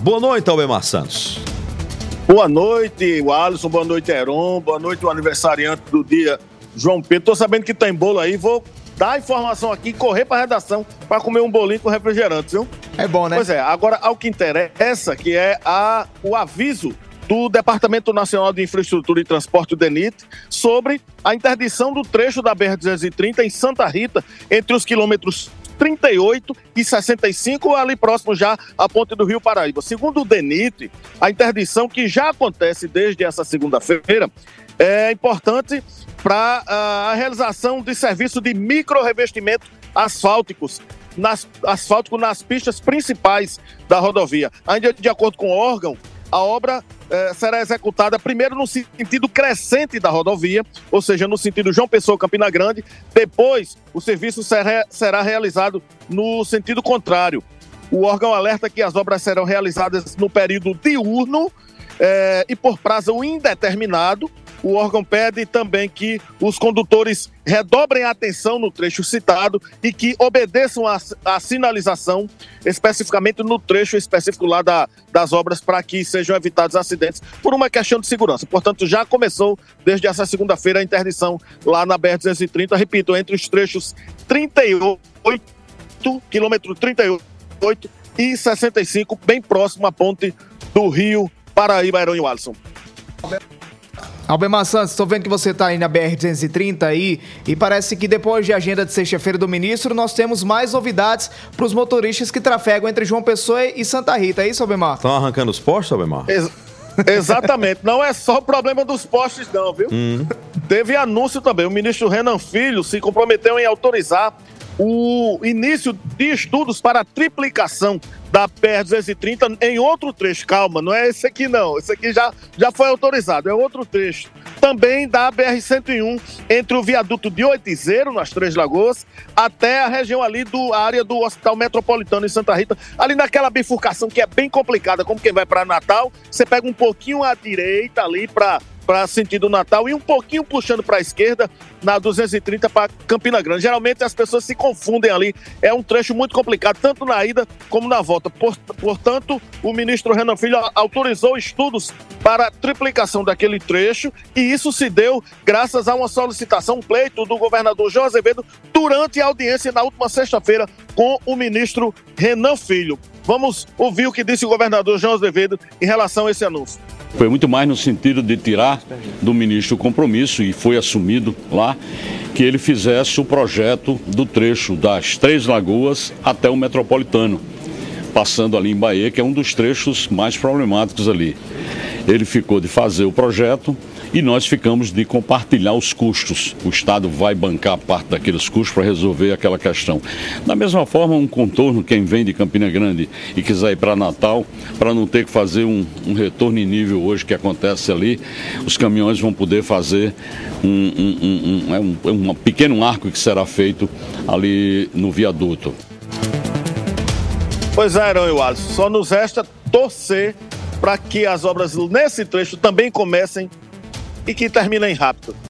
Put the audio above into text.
Boa noite, Albemar Santos. Boa noite, Alisson. Boa noite, Heron. Boa noite, o aniversariante do dia, João Pedro. Tô sabendo que tem bolo aí. Vou dar a informação aqui e correr pra redação pra comer um bolinho com refrigerante, viu? É bom, né? Pois é. Agora, ao que interessa, que é o aviso do Departamento Nacional de Infraestrutura e Transporte, o DENIT, sobre a interdição do trecho da BR-230 em Santa Rita, entre os quilômetros 38 e 65, ali próximo já à ponte do Rio Paraíba. Segundo o DENIT, a interdição, que já acontece desde essa segunda-feira, é importante para a realização de serviço de micro-revestimento asfáltico nas pistas principais da rodovia. Ainda de acordo com o órgão, a obra será executada primeiro no sentido crescente da rodovia, ou seja, no sentido João Pessoa-Campina Grande. Depois, o serviço será realizado no sentido contrário. O órgão alerta que as obras serão realizadas no período diurno e por prazo indeterminado. O órgão pede também que os condutores redobrem a atenção no trecho citado e que obedeçam a sinalização, especificamente no trecho específico lá das obras, para que sejam evitados acidentes por uma questão de segurança. Portanto, já começou desde essa segunda-feira a interdição lá na BR-230, repito, entre os trechos 38, quilômetro 38 e 65, bem próximo à ponte do Rio Paraíba, Heron e Alisson. Albemar Santos, estou vendo que você está aí na BR-230 aí, e parece que depois de agenda de sexta-feira do ministro, nós temos mais novidades para os motoristas que trafegam entre João Pessoa e Santa Rita. É isso, Albemar? Estão arrancando os postes, Albemar? Exatamente. Não é só o problema dos postes não, viu? Teve anúncio também. O ministro Renan Filho se comprometeu em autorizar o início de estudos para a triplicação da BR-230 em outro trecho. Calma, não é esse aqui não. Esse aqui já foi autorizado, é outro trecho. Também da BR-101, entre o viaduto de Oitizeiro, nas Três Lagoas, até a região ali a área do Hospital Metropolitano em Santa Rita, ali naquela bifurcação que é bem complicada, como quem vai para Natal, você pega um pouquinho à direita ali para sentido Natal e um pouquinho puxando para a esquerda na 230 para Campina Grande. Geralmente as pessoas se confundem ali, é um trecho muito complicado, tanto na ida como na volta. Portanto, o ministro Renan Filho autorizou estudos para a triplicação daquele trecho, e isso se deu graças a uma solicitação, um pleito do governador João Azevedo durante a audiência na última sexta-feira com o ministro Renan Filho. Vamos ouvir o que disse o governador João Azevedo em relação a esse anúncio. Foi muito mais no sentido de tirar do ministro o compromisso, e foi assumido lá, que ele fizesse o projeto do trecho das Três Lagoas até o Metropolitano, passando ali em Bahia, que é um dos trechos mais problemáticos ali. Ele ficou de fazer o projeto e nós ficamos de compartilhar os custos. O Estado vai bancar parte daqueles custos para resolver aquela questão. Da mesma forma, um contorno, quem vem de Campina Grande e quiser ir para Natal, para não ter que fazer um retorno em nível hoje que acontece ali, os caminhões vão poder fazer um pequeno arco que será feito ali no viaduto. Pois é, Heron e Alisson, só nos resta torcer para que as obras nesse trecho também comecem e que terminem rápido.